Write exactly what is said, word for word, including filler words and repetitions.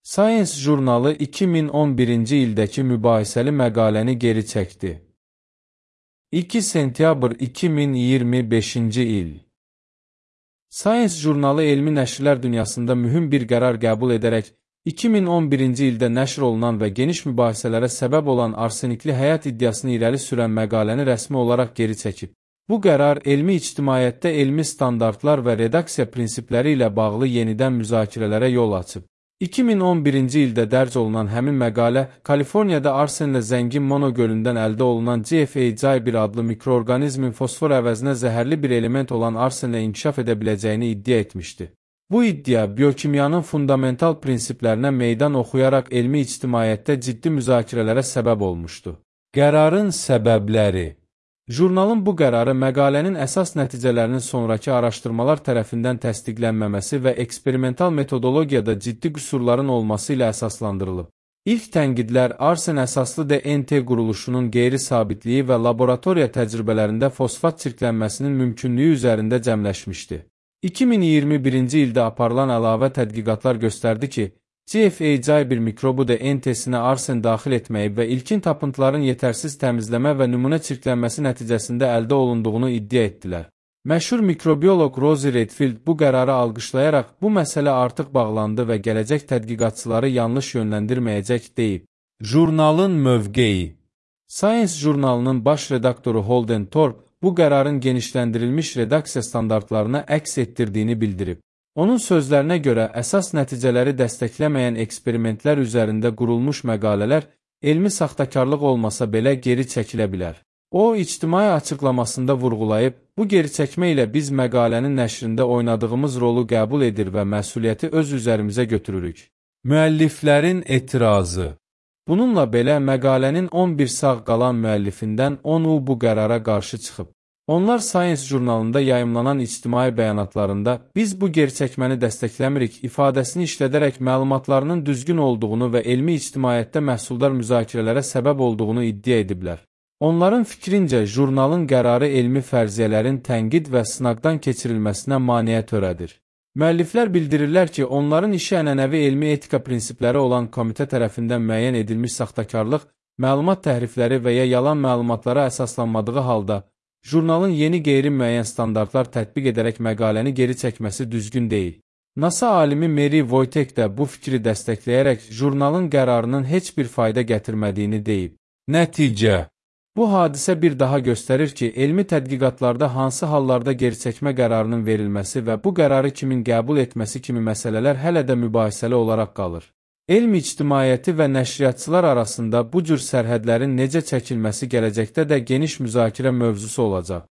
Science jurnalı iki min on birinci ildəki mübahisəli məqaləni geri çəkdi. iki sentyabr iki min iyirmi beşinci il. Science jurnalı elmi nəşrlər dünyasında mühüm bir qərar qəbul edərək, iki min on birinci ildə nəşr olunan və geniş mübahisələrə səbəb olan arsenikli həyat iddiasını irəli sürən məqaləni rəsmi olaraq geri çəkib. Bu qərar elmi ictimaiyyətdə elmi standartlar və redaksiya prinsipləri ilə bağlı yenidən müzakirələrə yol açıb. iki min on birinci ildə dərc olunan həmin məqalə, Kaliforniyada arsenlə zəngin Mono gölündən əldə olunan G F A C bir adlı mikroorqanizmin fosfor əvəzinə zəhərli bir element olan arsenlə inkişaf edə biləcəyini iddia etmişdi. Bu iddia, biokimyanın fundamental prinsiplərinə meydan oxuyaraq elmi ictimaiyyətdə ciddi müzakirələrə səbəb olmuşdu. Qərarın səbəbləri. Jurnalın bu qərarı məqalənin əsas nəticələrinin sonrakı araşdırmalar tərəfindən təsdiqlənməməsi və eksperimental metodologiyada ciddi qüsurların olması ilə əsaslandırılıb. İlk tənqidlər arsen əsaslı D N T quruluşunun qeyri-sabitliyi və laboratoriya təcrübələrində fosfat çirklənməsinin mümkünlüyü üzərində cəmləşmişdi. iki min iyirmi birinci ildə aparılan əlavə tədqiqatlar göstərdi ki, G F A C bir mikrobu D N T-sinə arsen daxil etməyib və ilkin tapıntıların yetərsiz təmizləmə və nümunə çirklənməsi nəticəsində əldə olunduğunu iddia etdilər. Məşhur mikrobioloq Rosie Redfield bu qərarı alqışlayaraq, bu məsələ artıq bağlandı və gələcək tədqiqatçıları yanlış yönləndirməyəcək deyib. Jurnalın mövqeyi. Science jurnalının baş redaktoru Holden Thorpe bu qərarın genişləndirilmiş redaksiya standartlarına əks etdirdiyini bildirib. Onun sözlərinə görə, əsas nəticələri dəstəkləməyən eksperimentlər üzərində qurulmuş məqalələr, elmi saxtakarlıq olmasa belə geri çəkilə bilər. O, ictimai açıqlamasında vurğulayıb, bu geri çəkmə ilə biz məqalənin nəşrində oynadığımız rolu qəbul edir və məsuliyyəti öz üzərimizə götürürük. Müəlliflərin etirazı. Bununla belə, məqalənin on bir sağ qalan müəllifindən onu bu qərara qarşı çıxıb. Onlar Science jurnalında yayımlanan ictimai bəyanatlarında biz bu gerçəkməni dəstəkləmirik ifadəsini işlədərək məlumatlarının düzgün olduğunu və elmi ictimaiyyətdə məhsuldar müzakirələrə səbəb olduğunu iddia ediblər. Onların fikrincə, jurnalın qərarı elmi fərziyyələrin tənqid və sınaqdan keçirilməsinə maneə törədir. Müəlliflər bildirirlər ki, onların işi ənənəvi elmi etika prinsipləri olan komitə tərəfindən müəyyən edilmiş saxtakarlıq, məlumat təhrifləri və ya yalan məlumatlara əsaslanmadığı halda, jurnalın yeni qeyri-müəyyən standartlar tətbiq edərək məqaləni geri çəkməsi düzgün deyil. NASA alimi Mary Wojtek də bu fikri dəstəkləyərək jurnalın qərarının heç bir fayda gətirmədiyini deyib. Nəticə. Bu hadisə bir daha göstərir ki, elmi tədqiqatlarda hansı hallarda geriçəkmə qərarının verilməsi və bu qərarı kimin qəbul etməsi kimi məsələlər hələ də mübahisəli olaraq qalır. Elm ictimaiyyəti və nəşriyyatçılar arasında bu cür sərhədlərin necə çəkilməsi gələcəkdə də geniş müzakirə mövzusu olacaq.